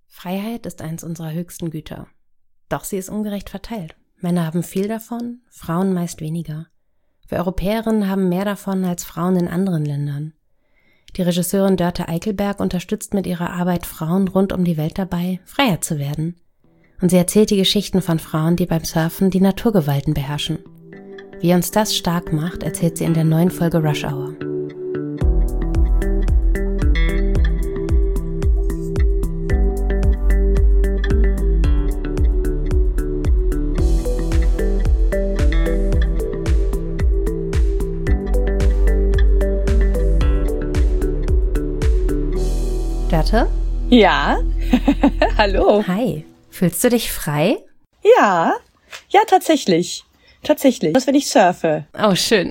Freiheit ist eins unserer höchsten Güter. Doch sie ist ungerecht verteilt. Männer haben viel davon, Frauen meist weniger. Wir Europäerinnen haben mehr davon als Frauen in anderen Ländern. Die Regisseurin Dörte Eickelberg unterstützt mit ihrer Arbeit Frauen rund um die Welt dabei, freier zu werden. Und sie erzählt die Geschichten von Frauen, die beim Surfen die Naturgewalten beherrschen. Wie uns das stark macht, erzählt sie in der neuen Folge Rush Hour. Dörte? Ja, hallo. Hi, fühlst du dich frei? Ja, tatsächlich. Tatsächlich. Was, wenn ich surfe? Oh, schön.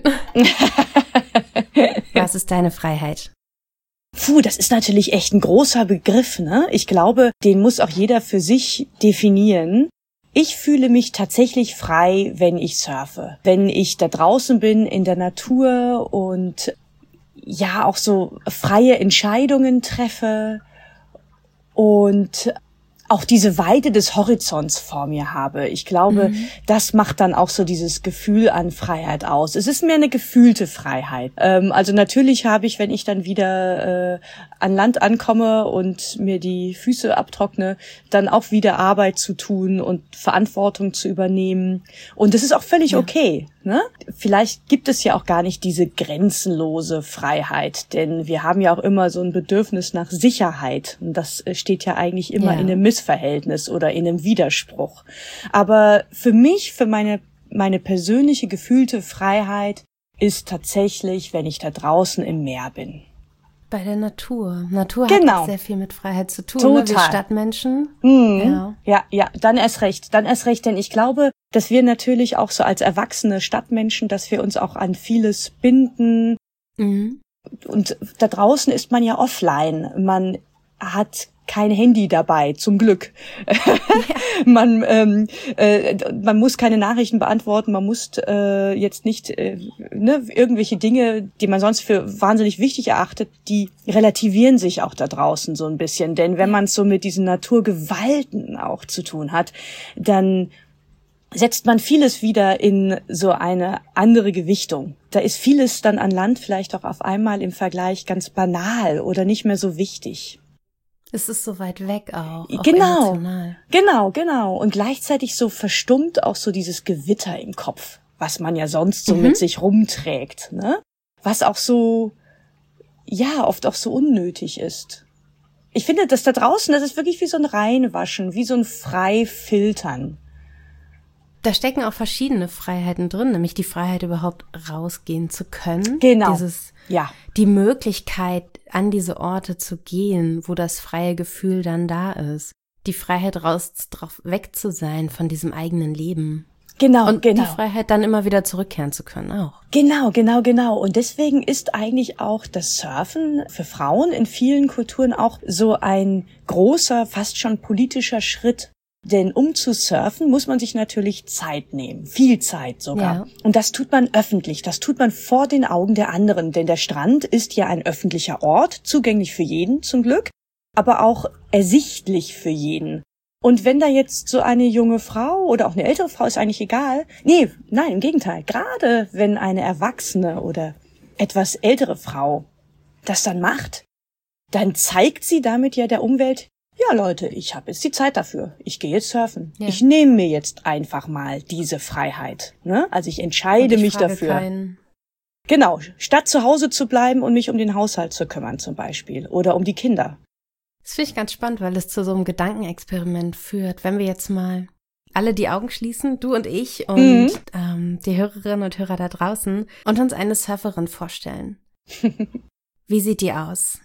Was ist deine Freiheit? Das ist natürlich echt ein großer Begriff, ne? Ich glaube, den muss auch jeder für sich definieren. Ich fühle mich tatsächlich frei, wenn ich surfe. Wenn ich da draußen bin in der Natur und ja auch so freie Entscheidungen treffe und auch diese Weite des Horizonts vor mir habe. Ich glaube, das macht dann auch so dieses Gefühl an Freiheit aus. Es ist mehr eine gefühlte Freiheit. Also natürlich habe ich, wenn ich dann wieder an Land ankomme und mir die Füße abtrockne, dann auch wieder Arbeit zu tun und Verantwortung zu übernehmen. Und das ist auch völlig okay, ne? Vielleicht gibt es ja auch gar nicht diese grenzenlose Freiheit, denn wir haben ja auch immer so ein Bedürfnis nach Sicherheit. Und das steht ja eigentlich immer in einem Missverhältnis oder in einem Widerspruch. Aber für mich, für meine persönliche gefühlte Freiheit ist tatsächlich, wenn ich da draußen im Meer bin. Bei der Natur. Natur hat auch sehr viel mit Freiheit zu tun. Total. Ne? Wir Stadtmenschen. Ja, dann erst recht, denn ich glaube, dass wir natürlich auch so als erwachsene Stadtmenschen, dass wir uns auch an vieles binden. Und da draußen ist man ja offline. Man hat kein Handy dabei, zum Glück. Man muss keine Nachrichten beantworten, man muss jetzt nicht irgendwelche Dinge, die man sonst für wahnsinnig wichtig erachtet, die relativieren sich auch da draußen so ein bisschen. Denn wenn man es so mit diesen Naturgewalten auch zu tun hat, dann setzt man vieles wieder in so eine andere Gewichtung. Da ist vieles dann an Land vielleicht auch auf einmal im Vergleich ganz banal oder nicht mehr so wichtig. Es ist so weit weg auch emotional. Genau. Und gleichzeitig so verstummt auch so dieses Gewitter im Kopf, was man ja sonst so mit sich rumträgt, ne? Was auch so, oft auch so unnötig ist. Ich finde, dass da draußen, das ist wirklich wie so ein Reinwaschen, wie so ein Freifiltern. Da stecken auch verschiedene Freiheiten drin, nämlich die Freiheit, überhaupt rausgehen zu können. Genau. Die Möglichkeit, an diese Orte zu gehen, wo das freie Gefühl dann da ist. Die Freiheit, weg zu sein von diesem eigenen Leben. Genau. Die Freiheit, dann immer wieder zurückkehren zu können auch. Genau. Und deswegen ist eigentlich auch das Surfen für Frauen in vielen Kulturen auch so ein großer, fast schon politischer Schritt. Denn um zu surfen, muss man sich natürlich Zeit nehmen. Viel Zeit sogar. Ja. Und das tut man öffentlich. Das tut man vor den Augen der anderen. Denn der Strand ist ja ein öffentlicher Ort, zugänglich für jeden zum Glück, aber auch ersichtlich für jeden. Und wenn da jetzt so eine junge Frau oder auch eine ältere Frau, ist eigentlich egal. Nein, im Gegenteil. Gerade wenn eine erwachsene oder etwas ältere Frau das dann macht, dann zeigt sie damit ja der Umwelt: Ja, Leute, ich habe jetzt die Zeit dafür. Ich gehe jetzt surfen. Ja. Ich nehme mir jetzt einfach mal diese Freiheit. Ne? Also ich entscheide mich dafür. Genau, statt zu Hause zu bleiben und mich um den Haushalt zu kümmern zum Beispiel oder um die Kinder. Das finde ich ganz spannend, weil es zu so einem Gedankenexperiment führt. Wenn wir jetzt mal alle die Augen schließen, du und ich und die Hörerinnen und Hörer da draußen, und uns eine Surferin vorstellen. Wie sieht die aus?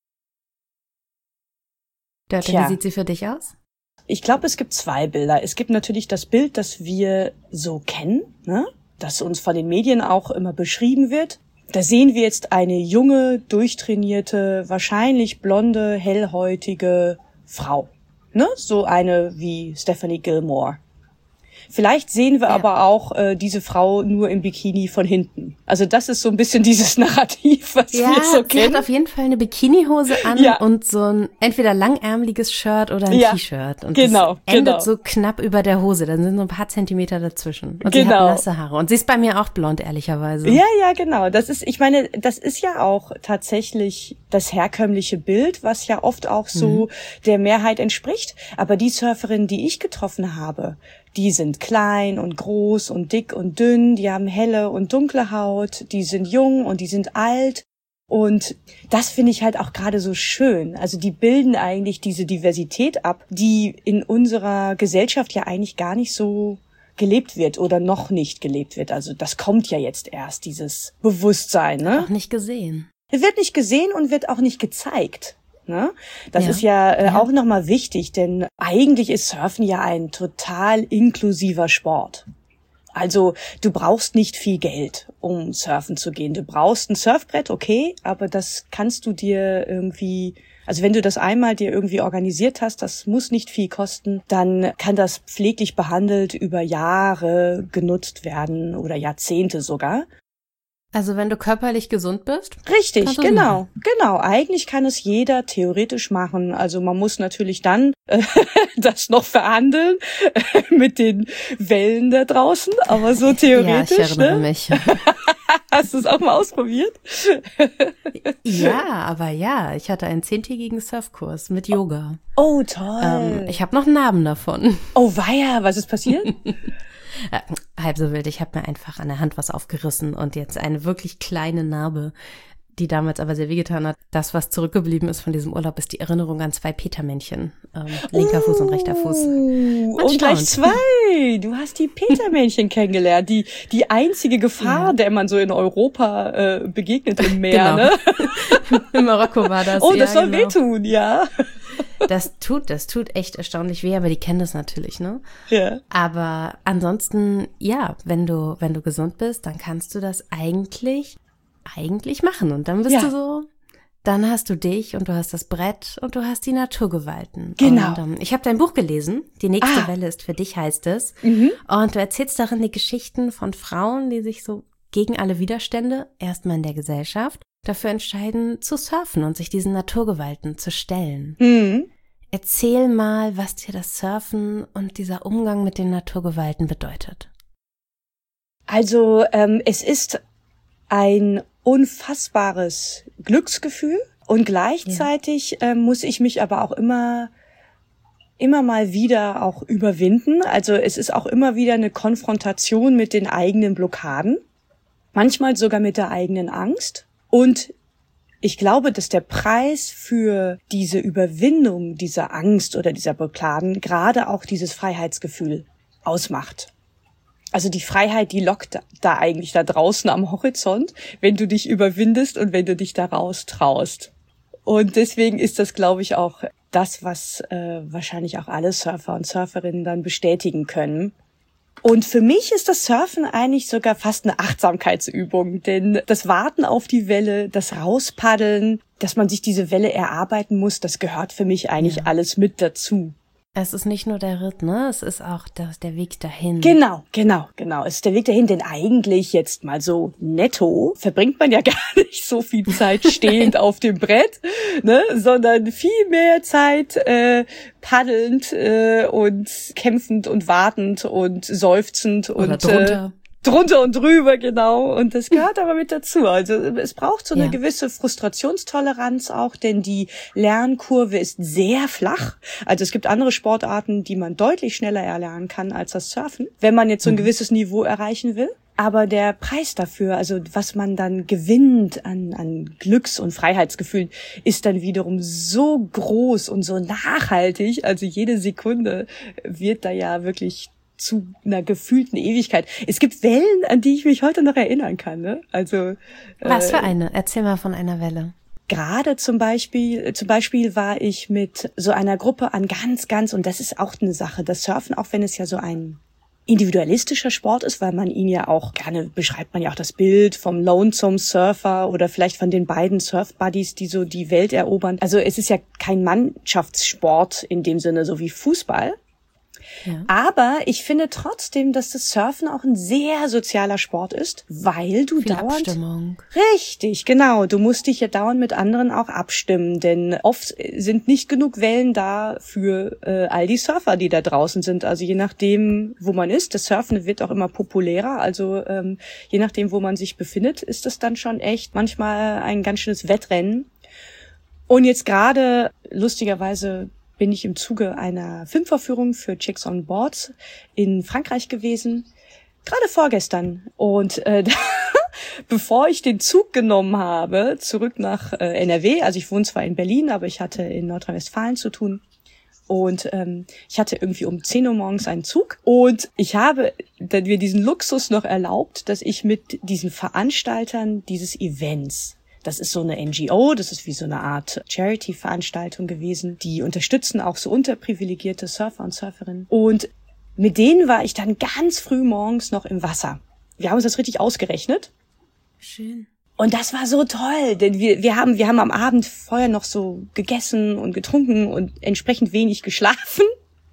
Dörte, wie sieht sie für dich aus? Ich glaube, es gibt zwei Bilder. Es gibt natürlich das Bild, das wir so kennen, ne? Das uns von den Medien auch immer beschrieben wird. Da sehen wir jetzt eine junge, durchtrainierte, wahrscheinlich blonde, hellhäutige Frau. Ne? So eine wie Stephanie Gilmore. Vielleicht sehen wir aber auch diese Frau nur im Bikini von hinten. Also das ist so ein bisschen dieses Narrativ, was wir so kennen. Sie hat auf jeden Fall eine Bikinihose an und so ein entweder langärmeliges Shirt oder ein T-Shirt. Und das endet so knapp über der Hose. Dann sind so ein paar Zentimeter dazwischen. Und sie hat nasse Haare. Und sie ist bei mir auch blond, ehrlicherweise. Ja, genau. Das ist ja auch tatsächlich das herkömmliche Bild, was ja oft auch so der Mehrheit entspricht. Aber die Surferinnen, die ich getroffen habe, die sind klein und groß und dick und dünn, die haben helle und dunkle Haut, die sind jung und die sind alt. Und das finde ich halt auch gerade so schön. Also die bilden eigentlich diese Diversität ab, die in unserer Gesellschaft ja eigentlich gar nicht so gelebt wird oder noch nicht gelebt wird. Also das kommt ja jetzt erst, dieses Bewusstsein. Ne? Auch nicht gesehen. Wird nicht gesehen und wird auch nicht gezeigt. Ne? Das ist ja auch nochmal wichtig, denn eigentlich ist Surfen ja ein total inklusiver Sport. Also du brauchst nicht viel Geld, um surfen zu gehen. Du brauchst ein Surfbrett, okay, aber das kannst du dir irgendwie, also wenn du das einmal dir irgendwie organisiert hast, das muss nicht viel kosten, dann kann das pfleglich behandelt über Jahre genutzt werden oder Jahrzehnte sogar. Also wenn du körperlich gesund bist? Richtig, genau. Eigentlich kann es jeder theoretisch machen. Also man muss natürlich dann das noch verhandeln mit den Wellen da draußen, aber so theoretisch. Ja, ich erinnere mich. Hast du es auch mal ausprobiert? Ja, ich hatte einen 10-tägigen Surfkurs mit Yoga. Oh, toll. Ich habe noch Narben davon. Oh weia, was ist passiert? Halb so wild, ich habe mir einfach an der Hand was aufgerissen und jetzt eine wirklich kleine Narbe, die damals aber sehr wehgetan hat. Das, was zurückgeblieben ist von diesem Urlaub, ist die Erinnerung an 2 Petermännchen. Linker Fuß und rechter Fuß. Und gleich 2. Du hast die Petermännchen kennengelernt. Die einzige Gefahr, der man so in Europa begegnet im Meer. Genau. Ne? In Marokko war das. Oh, das soll wehtun, ja. Das tut echt erstaunlich weh, aber die kennen das natürlich, ne? Ja. Aber ansonsten, ja, wenn du gesund bist, dann kannst du das eigentlich machen. Und dann bist du so, dann hast du dich und du hast das Brett und du hast die Naturgewalten. Genau. Und, ich habe dein Buch gelesen, Die nächste Welle ist für dich, heißt es. Und du erzählst darin die Geschichten von Frauen, die sich so gegen alle Widerstände, erstmal in der Gesellschaft, dafür entscheiden, zu surfen und sich diesen Naturgewalten zu stellen. Erzähl mal, was dir das Surfen und dieser Umgang mit den Naturgewalten bedeutet. Also es ist ein unfassbares Glücksgefühl und gleichzeitig muss ich mich aber auch immer mal wieder auch überwinden. Also es ist auch immer wieder eine Konfrontation mit den eigenen Blockaden, manchmal sogar mit der eigenen Angst. Und ich glaube, dass der Preis für diese Überwindung dieser Angst oder dieser Blockaden gerade auch dieses Freiheitsgefühl ausmacht. Also die Freiheit, die lockt da eigentlich da draußen am Horizont, wenn du dich überwindest und wenn du dich da raus traust. Und deswegen ist das, glaube ich, auch das, was wahrscheinlich auch alle Surfer und Surferinnen dann bestätigen können. Und für mich ist das Surfen eigentlich sogar fast eine Achtsamkeitsübung, denn das Warten auf die Welle, das Rauspaddeln, dass man sich diese Welle erarbeiten muss, das gehört für mich eigentlich alles mit dazu. Es ist nicht nur der Ritt, ne? Es ist auch der Weg dahin. Genau. Es ist der Weg dahin, denn eigentlich jetzt mal so netto verbringt man ja gar nicht so viel Zeit stehend auf dem Brett, ne? Sondern viel mehr Zeit paddelnd und kämpfend und wartend und seufzend oder und drunter und drüber, genau. Und das gehört aber mit dazu. Also es braucht so eine gewisse Frustrationstoleranz auch, denn die Lernkurve ist sehr flach. Also es gibt andere Sportarten, die man deutlich schneller erlernen kann als das Surfen, wenn man jetzt so ein gewisses Niveau erreichen will. Aber der Preis dafür, also was man dann gewinnt an Glücks- und Freiheitsgefühlen, ist dann wiederum so groß und so nachhaltig. Also jede Sekunde wird da ja wirklich zu einer gefühlten Ewigkeit. Es gibt Wellen, an die ich mich heute noch erinnern kann, ne? Also was für eine? Erzähl mal von einer Welle. Gerade zum Beispiel war ich mit so einer Gruppe an ganz, und das ist auch eine Sache, das Surfen, auch wenn es ja so ein individualistischer Sport ist, weil man ihn ja auch gerne, beschreibt man ja auch das Bild vom Lonesome Surfer oder vielleicht von den beiden Surf-Buddies, die so die Welt erobern. Also es ist ja kein Mannschaftssport in dem Sinne, so wie Fußball. Ja. Aber ich finde trotzdem, dass das Surfen auch ein sehr sozialer Sport ist, weil du viel dauernd... Abstimmung. Richtig, genau. Du musst dich ja dauernd mit anderen auch abstimmen, denn oft sind nicht genug Wellen da für all die Surfer, die da draußen sind. Also je nachdem, wo man ist, das Surfen wird auch immer populärer. Also je nachdem, wo man sich befindet, ist das dann schon echt manchmal ein ganz schönes Wettrennen. Und jetzt gerade, lustigerweise, bin ich im Zuge einer Filmvorführung für Chicks on Boards in Frankreich gewesen, gerade vorgestern. Und bevor ich den Zug genommen habe, zurück nach NRW, also ich wohne zwar in Berlin, aber ich hatte in Nordrhein-Westfalen zu tun. Und ich hatte irgendwie um 10 Uhr morgens einen Zug. Und ich habe mir diesen Luxus noch erlaubt, dass ich mit diesen Veranstaltern dieses Events, das ist so eine NGO, das ist wie so eine Art Charity-Veranstaltung gewesen. Die unterstützen auch so unterprivilegierte Surfer und Surferinnen. Und mit denen war ich dann ganz früh morgens noch im Wasser. Wir haben uns das richtig ausgerechnet. Schön. Und das war so toll, denn wir haben am Abend vorher noch so gegessen und getrunken und entsprechend wenig geschlafen.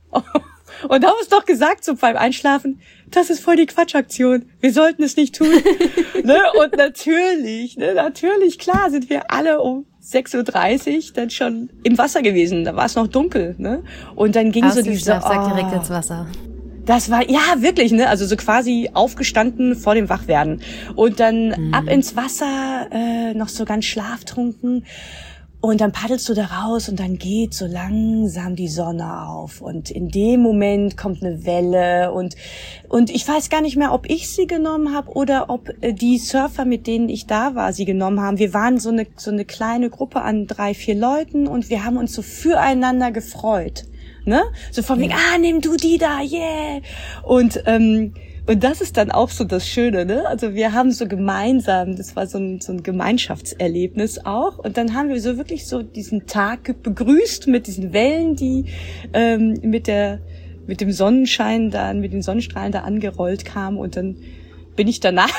Und haben uns doch gesagt, so beim Einschlafen, das ist voll die Quatschaktion. Wir sollten es nicht tun. Ne? Und natürlich, klar, sind wir alle um 6:30 Uhr dann schon im Wasser gewesen. Da war es noch dunkel. Ne? Und dann ging so diese... direkt ins Wasser. Das war, ja, wirklich, ne, also so quasi aufgestanden vor dem Wachwerden. Und dann ab ins Wasser, noch so ganz schlaftrunken. Und dann paddelst du da raus und dann geht so langsam die Sonne auf. Und in dem Moment kommt eine Welle und ich weiß gar nicht mehr, ob ich sie genommen habe oder ob die Surfer, mit denen ich da war, sie genommen haben. Wir waren so eine kleine Gruppe an 3-4 Leuten und wir haben uns so füreinander gefreut. Ne? So von wegen, nimm du die da, yeah! Und das ist dann auch so das Schöne, ne? Also wir haben so gemeinsam, das war so ein Gemeinschaftserlebnis auch. Und dann haben wir so wirklich so diesen Tag begrüßt mit diesen Wellen, die mit dem Sonnenschein dann, mit den Sonnenstrahlen da angerollt kamen. Und dann bin ich danach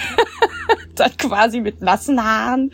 dann quasi mit nassen Haaren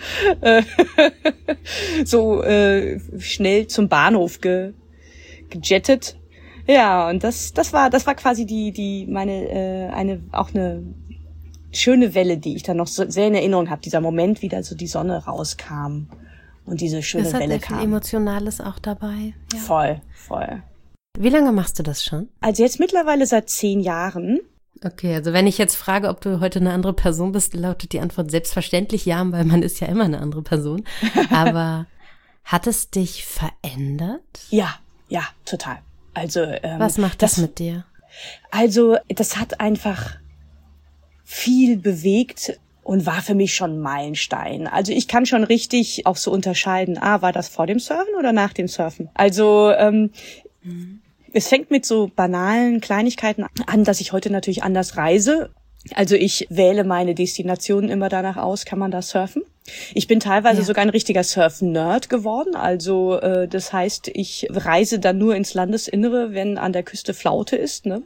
schnell zum Bahnhof gejettet. Ja, und das war quasi eine schöne Welle, die ich dann noch so sehr in Erinnerung habe, dieser Moment, wie da so die Sonne rauskam und diese schöne Welle kam. Das hat viel Emotionales auch dabei. Ja. Voll. Wie lange machst du das schon? Also jetzt mittlerweile seit 10 Jahren. Okay, also wenn ich jetzt frage, ob du heute eine andere Person bist, lautet die Antwort selbstverständlich ja, weil man ist ja immer eine andere Person. Aber hat es dich verändert? Ja, total. Also was macht das mit dir? Also das hat einfach viel bewegt und war für mich schon ein Meilenstein. Also ich kann schon richtig auch so unterscheiden, war das vor dem Surfen oder nach dem Surfen? Also es fängt mit so banalen Kleinigkeiten an, dass ich heute natürlich anders reise. Also ich wähle meine Destinationen immer danach aus, kann man da surfen? Ich bin teilweise sogar ein richtiger Surfen-Nerd geworden. Also das heißt, ich reise dann nur ins Landesinnere, wenn an der Küste Flaute ist. Ne?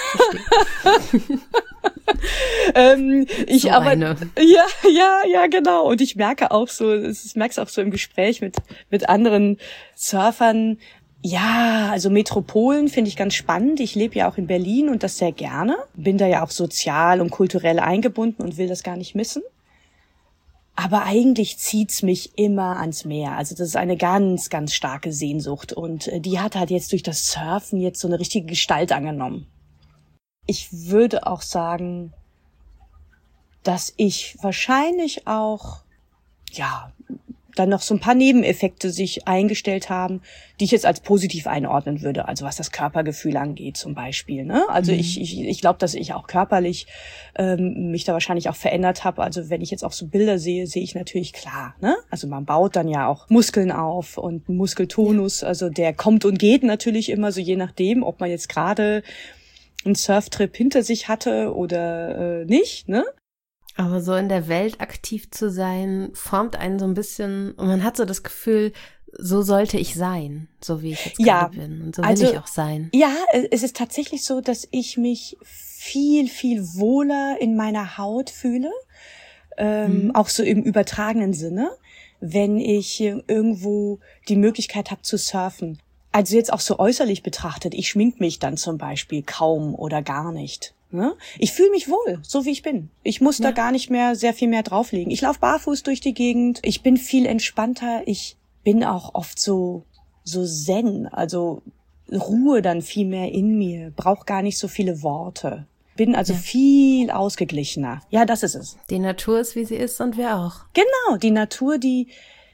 Ja, genau. Und ich merke auch so, ich merke es auch so im Gespräch mit anderen Surfern. Ja, also Metropolen finde ich ganz spannend. Ich lebe ja auch in Berlin und das sehr gerne. Bin da ja auch sozial und kulturell eingebunden und will das gar nicht missen. Aber eigentlich zieht's mich immer ans Meer. Also das ist eine ganz, ganz starke Sehnsucht. Und die hat halt jetzt durch das Surfen jetzt so eine richtige Gestalt angenommen. Ich würde auch sagen, dass ich wahrscheinlich auch, dann noch so ein paar Nebeneffekte sich eingestellt haben, die ich jetzt als positiv einordnen würde. Also was das Körpergefühl angeht zum Beispiel. Ne? Also ich glaube, dass ich auch körperlich mich da wahrscheinlich auch verändert habe. Also wenn ich jetzt auch so Bilder sehe ich natürlich klar. Ne? Also man baut dann ja auch Muskeln auf und Muskeltonus. Also der kommt und geht natürlich immer so je nachdem, ob man jetzt gerade einen Surftrip hinter sich hatte oder nicht. Ne? Aber so in der Welt aktiv zu sein, formt einen so ein bisschen, und man hat so das Gefühl, so sollte ich sein, so wie ich jetzt gerade bin. Und so will ich auch sein. Ja, es ist tatsächlich so, dass ich mich viel, viel wohler in meiner Haut fühle, auch so im übertragenen Sinne, wenn ich irgendwo die Möglichkeit habe zu surfen. Also jetzt auch so äußerlich betrachtet, ich schmink mich dann zum Beispiel kaum oder gar nicht. Ne? Ich fühle mich wohl, so wie ich bin. Ich muss da gar nicht mehr sehr viel mehr drauflegen. Ich laufe barfuß durch die Gegend. Ich bin viel entspannter. Ich bin auch oft so zen, also Ruhe dann viel mehr in mir. Brauche gar nicht so viele Worte. Bin also viel ausgeglichener. Ja, das ist es. Die Natur ist, wie sie ist und wir auch. Genau, die Natur, die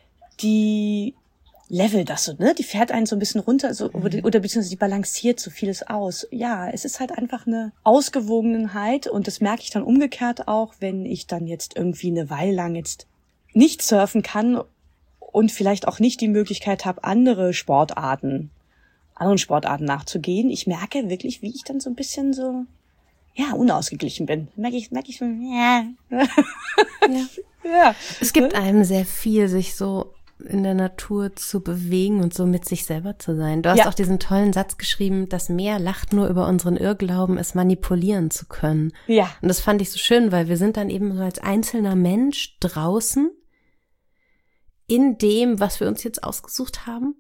levelt das so, ne? Die fährt einen so ein bisschen runter, so, oder beziehungsweise die balanciert so vieles aus. Ja, es ist halt einfach eine Ausgewogenheit und das merke ich dann umgekehrt auch, wenn ich dann jetzt irgendwie eine Weile lang jetzt nicht surfen kann und vielleicht auch nicht die Möglichkeit habe, anderen Sportarten nachzugehen. Ich merke wirklich, wie ich dann so ein bisschen so, ja, unausgeglichen bin. Merke ich so, ja. Ja. Es gibt einem sehr viel, sich so in der Natur zu bewegen und so mit sich selber zu sein. Du hast auch diesen tollen Satz geschrieben, das Meer lacht nur über unseren Irrglauben, es manipulieren zu können. Ja. Und das fand ich so schön, weil wir sind dann eben so als einzelner Mensch draußen in dem, was wir uns jetzt ausgesucht haben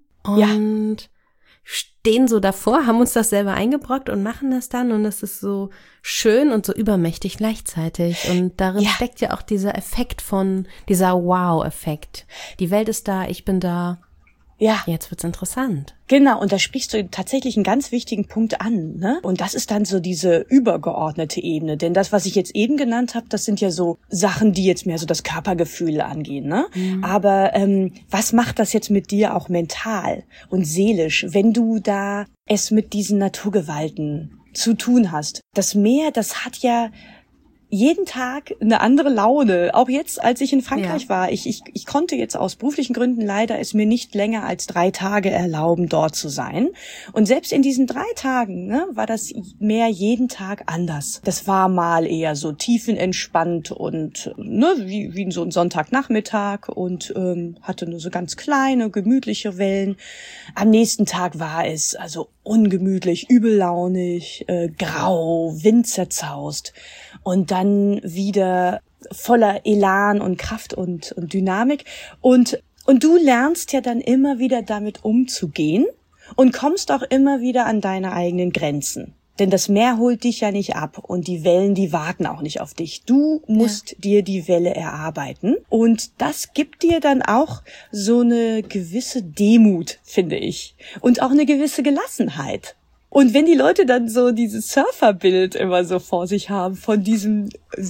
und stehen so davor, haben uns das selber eingebrockt und machen das dann und das ist so schön und so übermächtig gleichzeitig und darin steckt ja auch dieser Effekt dieser Wow-Effekt. Die Welt ist da, ich bin da. Ja. Jetzt wird's interessant. Genau, und da sprichst du tatsächlich einen ganz wichtigen Punkt an, ne? Und das ist dann so diese übergeordnete Ebene, denn das, was ich jetzt eben genannt habe, das sind ja so Sachen, die jetzt mehr so das Körpergefühl angehen, ne? Mhm. Aber was macht das jetzt mit dir auch mental und seelisch, wenn du da es mit diesen Naturgewalten zu tun hast? Das Meer, das hat ja jeden Tag eine andere Laune. Auch jetzt, als ich in Frankreich war. Ich konnte jetzt aus beruflichen Gründen leider es mir nicht länger als 3 Tage erlauben, dort zu sein. Und selbst in diesen 3 Tagen, ne, war das Meer jeden Tag anders. Das war mal eher so tiefenentspannt und ne, wie so ein Sonntagnachmittag und hatte nur so ganz kleine, gemütliche Wellen. Am nächsten Tag war es also ungemütlich, übellaunig, grau, windzerzaust. Und dann wieder voller Elan und Kraft und Dynamik. Und du lernst ja dann immer wieder damit umzugehen und kommst auch immer wieder an deine eigenen Grenzen. Denn das Meer holt dich ja nicht ab und die Wellen, die warten auch nicht auf dich. Du musst dir die Welle erarbeiten. Und das gibt dir dann auch so eine gewisse Demut, finde ich. Und auch eine gewisse Gelassenheit. Und wenn die Leute dann so dieses Surferbild immer so vor sich haben von diesem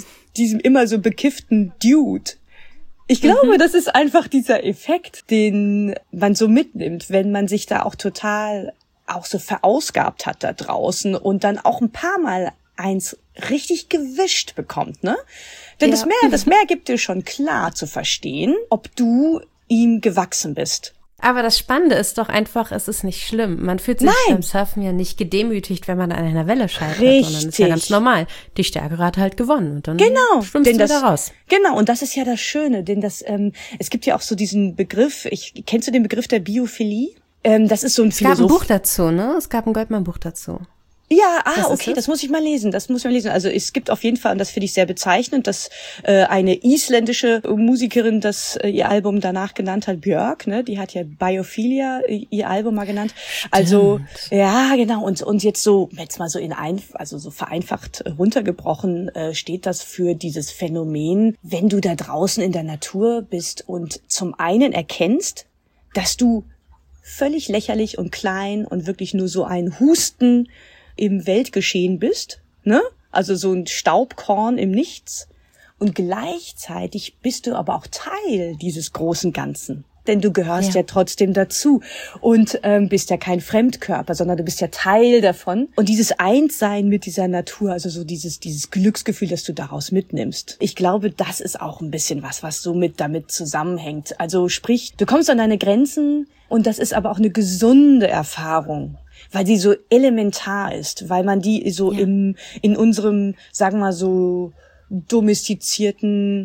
immer so bekifften Dude, ich glaube, das ist einfach dieser Effekt, den man so mitnimmt, wenn man sich da auch total auch so verausgabt hat da draußen und dann auch ein paar Mal eins richtig gewischt bekommt, ne? Denn das Meer gibt dir schon klar zu verstehen, ob du ihm gewachsen bist. Aber das Spannende ist doch einfach, es ist nicht schlimm. Man fühlt sich beim Surfen ja nicht gedemütigt, wenn man an einer Welle scheitert, sondern das ist ja ganz normal. Die Stärkere hat halt gewonnen und dann schwimmst du wieder raus. Genau, und das ist ja das Schöne, denn es gibt ja auch so diesen Begriff, kennst du den Begriff der Biophilie? Das ist so ein Philosoph. Es gab ein Buch dazu, ne? Es gab ein Goldmann-Buch dazu. Ja, okay, das muss ich mal lesen. Also es gibt auf jeden Fall, und das finde ich sehr bezeichnend, dass eine isländische Musikerin ihr Album danach genannt hat, Björk, ne? Die hat ja Biophilia ihr Album mal genannt. Stimmt. Also ja, genau. Und jetzt mal so so vereinfacht runtergebrochen steht das für dieses Phänomen, wenn du da draußen in der Natur bist und zum einen erkennst, dass du völlig lächerlich und klein und wirklich nur so ein Husten im Weltgeschehen bist, ne? Also so ein Staubkorn im Nichts. Und gleichzeitig bist du aber auch Teil dieses großen Ganzen. Denn du gehörst ja trotzdem dazu und bist ja kein Fremdkörper, sondern du bist ja Teil davon. Und dieses Einssein mit dieser Natur, also so dieses Glücksgefühl, das du daraus mitnimmst. Ich glaube, das ist auch ein bisschen was so damit zusammenhängt. Also sprich, du kommst an deine Grenzen und das ist aber auch eine gesunde Erfahrung, weil sie so elementar ist, weil man die so in unserem, sagen wir mal so, domestizierten,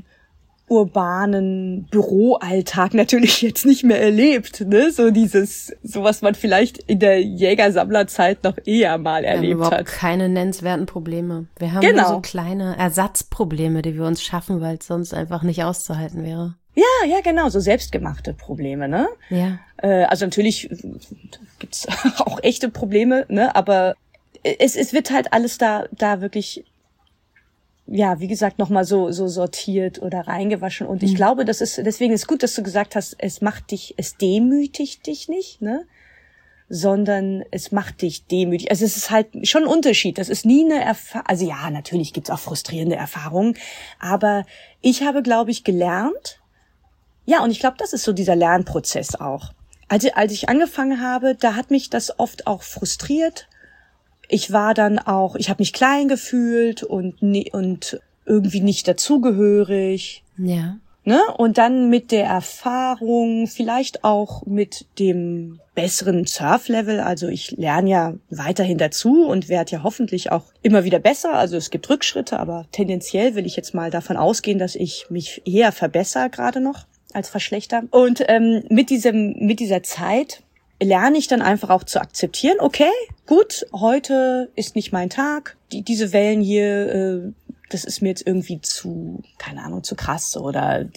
urbanen Büroalltag natürlich jetzt nicht mehr erlebt, ne? So was man vielleicht in der Jägersammlerzeit noch eher mal erlebt hat. Wir haben überhaupt keine nennenswerten Probleme. Wir haben nur so kleine Ersatzprobleme, die wir uns schaffen, weil es sonst einfach nicht auszuhalten wäre. Ja, genau, so selbstgemachte Probleme, ne? Ja. Also natürlich gibt's auch echte Probleme, ne? Aber es wird halt alles da wirklich, ja, wie gesagt, nochmal so sortiert oder reingewaschen. Und ich glaube, deswegen ist gut, dass du gesagt hast, es demütigt dich nicht, ne? Sondern es macht dich demütig. Also es ist halt schon ein Unterschied. Das ist nie eine Erfahrung. Also ja, natürlich gibt's auch frustrierende Erfahrungen. Aber ich habe, glaube ich, gelernt. Ja, und ich glaube, das ist so dieser Lernprozess auch. Als ich angefangen habe, da hat mich das oft auch frustriert. Ich habe mich klein gefühlt und irgendwie nicht dazugehörig. Ja. Ne? Und dann mit der Erfahrung, vielleicht auch mit dem besseren Surf-Level, also ich lerne ja weiterhin dazu und werde ja hoffentlich auch immer wieder besser. Also es gibt Rückschritte, aber tendenziell will ich jetzt mal davon ausgehen, dass ich mich eher verbessere gerade noch als verschlechter. Und mit dieser Zeit lerne ich dann einfach auch zu akzeptieren, okay, gut, heute ist nicht mein Tag, diese Wellen hier, das ist mir jetzt irgendwie zu krass oder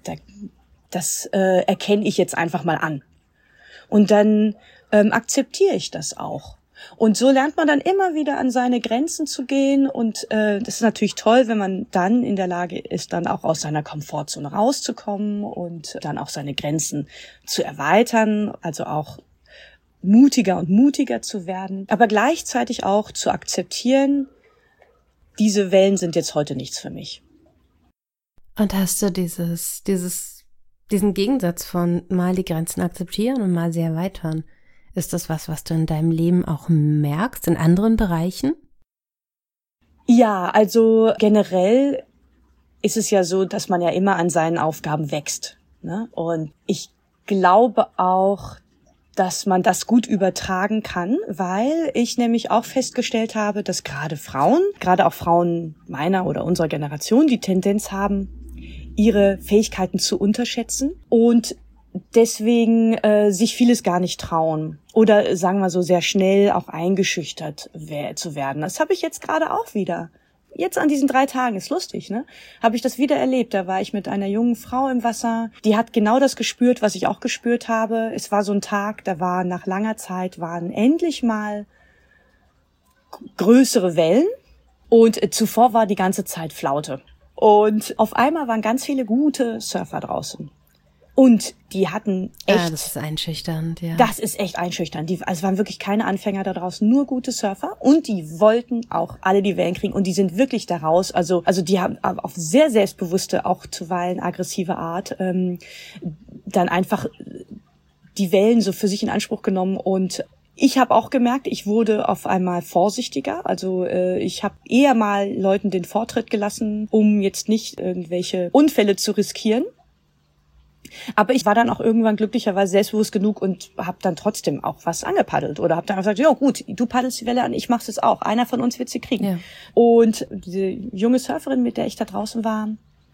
das erkenne ich jetzt einfach mal an. Und dann akzeptiere ich das auch. Und so lernt man dann immer wieder an seine Grenzen zu gehen und das ist natürlich toll, wenn man dann in der Lage ist, dann auch aus seiner Komfortzone rauszukommen und dann auch seine Grenzen zu erweitern, also auch mutiger und mutiger zu werden, aber gleichzeitig auch zu akzeptieren, diese Wellen sind jetzt heute nichts für mich. Und hast du diesen Gegensatz von mal die Grenzen akzeptieren und mal sie erweitern? Ist das was du in deinem Leben auch merkst, in anderen Bereichen? Ja, also generell ist es ja so, dass man ja immer an seinen Aufgaben wächst, ne? Und ich glaube auch, dass man das gut übertragen kann, weil ich nämlich auch festgestellt habe, dass gerade auch Frauen meiner oder unserer Generation, die Tendenz haben, ihre Fähigkeiten zu unterschätzen und deswegen sich vieles gar nicht trauen oder sagen wir so sehr schnell auch eingeschüchtert zu werden. Das habe ich jetzt gerade auch wieder. Jetzt an diesen 3 Tagen, ist lustig, ne? Habe ich das wieder erlebt. Da war ich mit einer jungen Frau im Wasser. Die hat genau das gespürt, was ich auch gespürt habe. Es war so ein Tag, nach langer Zeit waren endlich mal größere Wellen und zuvor war die ganze Zeit Flaute. Und auf einmal waren ganz viele gute Surfer draußen. Und die hatten echt... das ist einschüchternd, ja. Das ist echt einschüchternd. Es waren wirklich keine Anfänger da draußen, nur gute Surfer. Und die wollten auch alle die Wellen kriegen. Und die sind wirklich da raus. Also die haben auf sehr selbstbewusste, auch zuweilen aggressive Art, dann einfach die Wellen so für sich in Anspruch genommen. Und ich habe auch gemerkt, ich wurde auf einmal vorsichtiger. Also ich habe eher mal Leuten den Vortritt gelassen, um jetzt nicht irgendwelche Unfälle zu riskieren. Aber ich war dann auch irgendwann glücklicherweise selbstbewusst genug und habe dann trotzdem auch was angepaddelt oder habe dann gesagt, ja gut, du paddelst die Welle an, ich mach's jetzt auch. Einer von uns wird sie kriegen. Ja. Und diese junge Surferin, mit der ich da draußen war,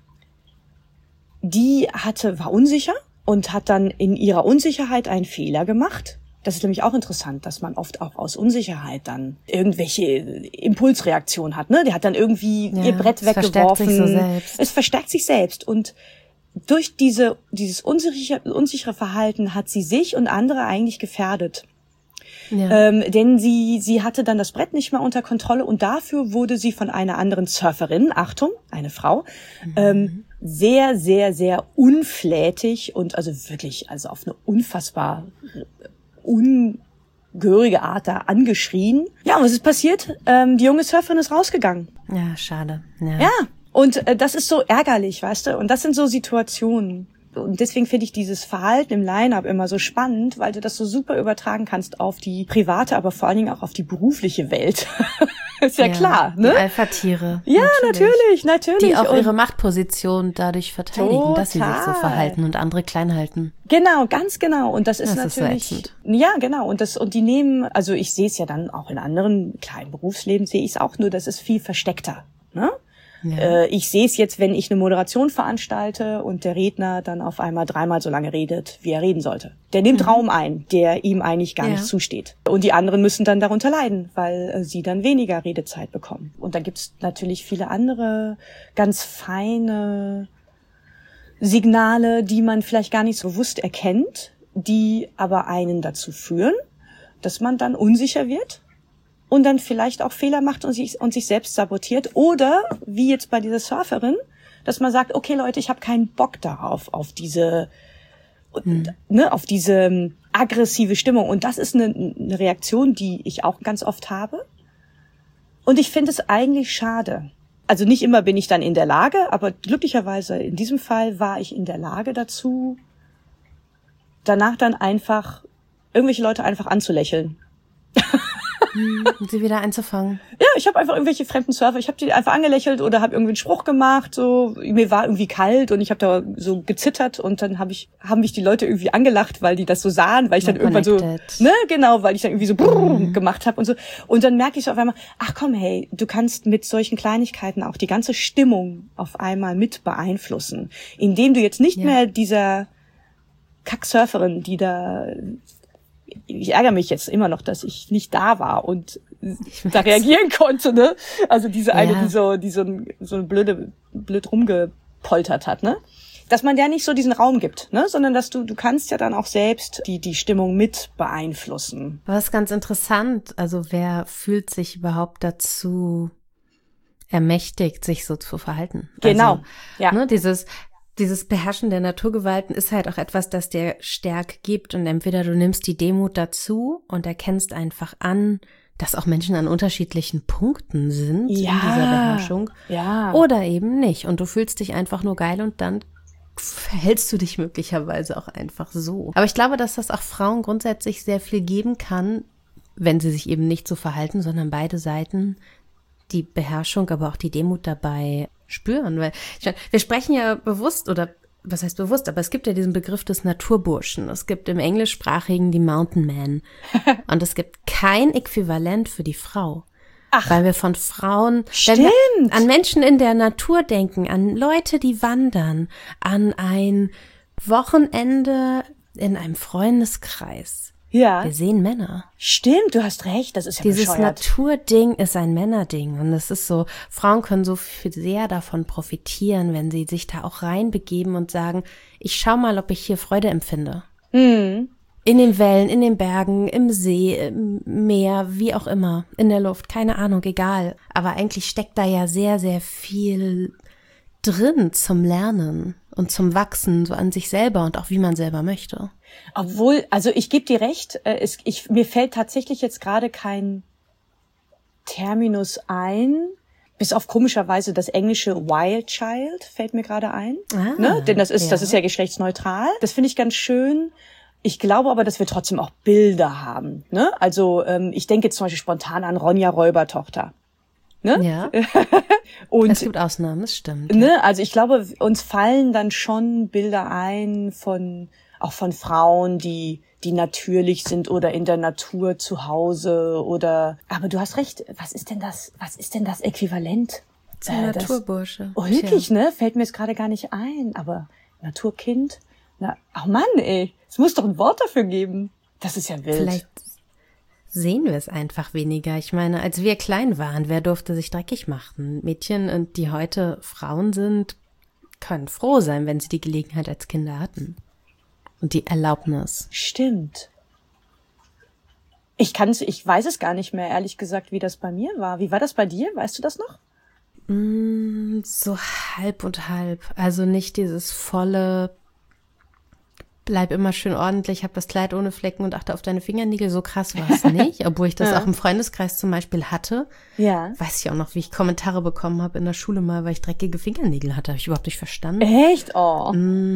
war unsicher und hat dann in ihrer Unsicherheit einen Fehler gemacht. Das ist nämlich auch interessant, dass man oft auch aus Unsicherheit dann irgendwelche Impulsreaktionen hat. Ne? Die hat dann irgendwie ihr Brett weggeworfen. Es verstärkt sich selbst und durch dieses unsichere Verhalten hat sie sich und andere eigentlich gefährdet. Ja. Denn sie hatte dann das Brett nicht mehr unter Kontrolle und dafür wurde sie von einer anderen Surferin, Achtung, eine Frau, sehr, sehr, sehr unflätig und also wirklich, also auf eine unfassbar ungehörige Art da angeschrien. Ja, und was ist passiert? Die junge Surferin ist rausgegangen. Ja, schade. Ja. Und das ist so ärgerlich, weißt du? Und das sind so Situationen. Und deswegen finde ich dieses Verhalten im Line-Up immer so spannend, weil du das so super übertragen kannst auf die private, aber vor allen Dingen auch auf die berufliche Welt. Ist ja klar, ne? Die Alpha-Tiere. Ja, natürlich. Die auch ihre Machtposition dadurch verteidigen, dass sie sich so verhalten und andere klein halten. Genau, ganz genau. Und das ist natürlich. Ist ja, genau. Und die nehmen, also ich sehe es ja dann auch in anderen kleinen Berufsleben, sehe ich es auch, nur das ist viel versteckter, ne? Ja. Ich sehe es jetzt, wenn ich eine Moderation veranstalte und der Redner dann auf einmal 3-mal so lange redet, wie er reden sollte. Der nimmt Raum ein, der ihm eigentlich gar nicht zusteht. Und die anderen müssen dann darunter leiden, weil sie dann weniger Redezeit bekommen. Und dann gibt's natürlich viele andere ganz feine Signale, die man vielleicht gar nicht so bewusst erkennt, die aber einen dazu führen, dass man dann unsicher wird und dann vielleicht auch Fehler macht und sich selbst sabotiert. Oder, wie jetzt bei dieser Surferin, dass man sagt, okay Leute, ich habe keinen Bock darauf, auf diese aggressive Stimmung. Und das ist eine Reaktion, die ich auch ganz oft habe. Und ich finde es eigentlich schade. Also nicht immer bin ich dann in der Lage, aber glücklicherweise in diesem Fall war ich in der Lage dazu, danach dann einfach irgendwelche Leute einfach anzulächeln. Und sie wieder einzufangen. Ja, ich habe einfach irgendwelche fremden Surfer, ich habe die einfach angelächelt oder habe irgendwie einen Spruch gemacht, so mir war irgendwie kalt und ich habe da so gezittert und dann haben mich die Leute irgendwie angelacht, weil die das so sahen, weil ich dann irgendwann so, weil ich dann irgendwie so gemacht habe und so und dann merke ich so auf einmal, ach komm, hey, du kannst mit solchen Kleinigkeiten auch die ganze Stimmung auf einmal mit beeinflussen, indem du jetzt nicht mehr dieser Kacksurferin, die da, ich ärgere mich jetzt immer noch, dass ich nicht da war und da reagieren konnte, ne? Also diese eine, die so blöd rumgepoltert hat, ne? Dass man der nicht so diesen Raum gibt, ne? Sondern dass du kannst ja dann auch selbst die Stimmung mit beeinflussen. Aber das ist ganz interessant. Also wer fühlt sich überhaupt dazu ermächtigt, sich so zu verhalten? Genau, also, ne, dieses Beherrschen der Naturgewalten ist halt auch etwas, das dir Stärke gibt und entweder du nimmst die Demut dazu und erkennst einfach an, dass auch Menschen an unterschiedlichen Punkten sind in dieser Beherrschung oder eben nicht und du fühlst dich einfach nur geil und dann verhältst du dich möglicherweise auch einfach so. Aber ich glaube, dass das auch Frauen grundsätzlich sehr viel geben kann, wenn sie sich eben nicht so verhalten, sondern beide Seiten die Beherrschung, aber auch die Demut dabei spüren, weil wir sprechen ja bewusst oder was heißt bewusst, aber es gibt ja diesen Begriff des Naturburschen. Es gibt im Englischsprachigen die Mountain Man und es gibt kein Äquivalent für die Frau. Ach, weil wir von Frauen, stimmt, wenn wir an Menschen in der Natur denken, an Leute, die wandern, an ein Wochenende in einem Freundeskreis. Ja. Wir sehen Männer. Stimmt, du hast recht, das ist ja Dieses bescheuert. Naturding ist ein Männerding und es ist so, Frauen können so viel sehr davon profitieren, wenn sie sich da auch reinbegeben und sagen, ich schau mal, ob ich hier Freude empfinde. Mhm. In den Wellen, in den Bergen, im See, im Meer, wie auch immer, in der Luft, keine Ahnung, egal. Aber eigentlich steckt da ja sehr, sehr viel drin zum Lernen und zum Wachsen, so an sich selber und auch wie man selber möchte. Obwohl, also ich gebe dir recht, mir fällt tatsächlich jetzt gerade kein Terminus ein, bis auf komischerweise das englische Wild Child fällt mir gerade ein, ne? Denn das ist ja geschlechtsneutral. Das finde ich ganz schön. Ich glaube aber, dass wir trotzdem auch Bilder haben, ne? Also ich denke jetzt zum Beispiel spontan an Ronja Räubertochter. Ne? Ja. Und es gibt Ausnahmen, das stimmt. Ne? Also ich glaube, uns fallen dann schon Bilder ein auch von Frauen, die natürlich sind oder in der Natur zu Hause oder, aber du hast recht, was ist denn das Äquivalent? Zum Naturbursche. Wirklich, ne? Fällt mir jetzt gerade gar nicht ein, aber Naturkind? Oh Mann, ey, es muss doch ein Wort dafür geben. Das ist ja wild. Vielleicht sehen wir es einfach weniger. Ich meine, als wir klein waren, wer durfte sich dreckig machen? Mädchen, die heute Frauen sind, können froh sein, wenn sie die Gelegenheit als Kinder hatten. Und die Erlaubnis. Stimmt. Ich weiß es gar nicht mehr, ehrlich gesagt, wie das bei mir war. Wie war das bei dir? Weißt du das noch? So halb und halb. Also nicht dieses volle, bleib immer schön ordentlich, hab das Kleid ohne Flecken und achte auf deine Fingernägel. So krass war es nicht, obwohl ich das auch im Freundeskreis zum Beispiel hatte. Ja. Weiß ich auch noch, wie ich Kommentare bekommen habe in der Schule mal, weil ich dreckige Fingernägel hatte. Habe ich überhaupt nicht verstanden. Echt? Oh.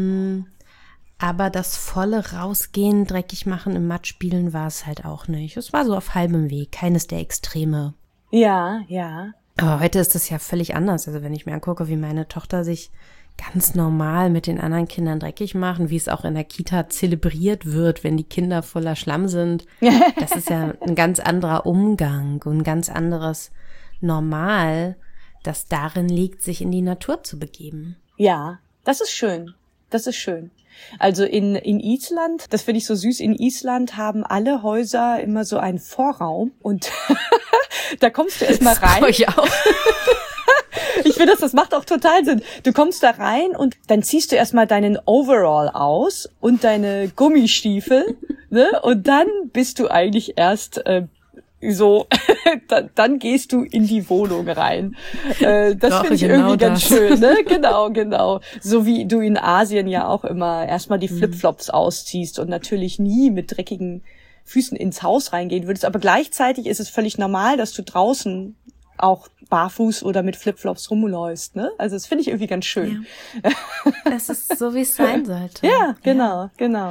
Aber das volle Rausgehen, dreckig machen, im Matsch spielen war es halt auch nicht. Es war so auf halbem Weg, keines der Extreme. Ja, ja. Aber heute ist es ja völlig anders. Also wenn ich mir angucke, wie meine Tochter sich ganz normal mit den anderen Kindern dreckig machen, wie es auch in der Kita zelebriert wird, wenn die Kinder voller Schlamm sind. Das ist ja ein ganz anderer Umgang und ein ganz anderes Normal, das darin liegt, sich in die Natur zu begeben. Ja, das ist schön. Das ist schön. Also in Island, das finde ich so süß, in Island haben alle Häuser immer so einen Vorraum und da kommst du erstmal rein. Ich auch. Ich finde, das macht auch total Sinn. Du kommst da rein und dann ziehst du erstmal deinen Overall aus und deine Gummistiefel, ne? Und dann bist du eigentlich erst so, dann gehst du in die Wohnung rein. Das finde ich genau irgendwie ganz schön, ne? Genau. So wie du in Asien ja auch immer erstmal die Flipflops ausziehst und natürlich nie mit dreckigen Füßen ins Haus reingehen würdest. Aber gleichzeitig ist es völlig normal, dass du draußen auch barfuß oder mit Flipflops rumläufst, ne? Also das finde ich irgendwie ganz schön. Ja. Das ist so, wie es sein sollte. Ja, genau.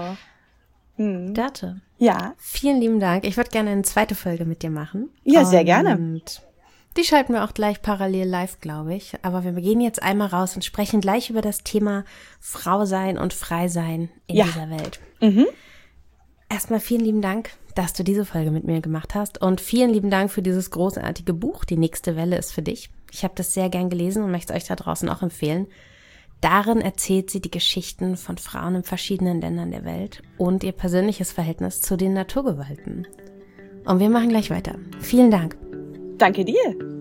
Dörte. Ja. Vielen lieben Dank. Ich würde gerne eine zweite Folge mit dir machen. Ja, sehr gerne. Und die schalten wir auch gleich parallel live, glaube ich. Aber wir gehen jetzt einmal raus und sprechen gleich über das Thema Frau sein und frei sein in dieser Welt. Erstmal vielen lieben Dank, dass du diese Folge mit mir gemacht hast. Und vielen lieben Dank für dieses großartige Buch. Die nächste Welle ist für dich. Ich habe das sehr gern gelesen und möchte es euch da draußen auch empfehlen. Darin erzählt sie die Geschichten von Frauen in verschiedenen Ländern der Welt und ihr persönliches Verhältnis zu den Naturgewalten. Und wir machen gleich weiter. Vielen Dank. Danke dir.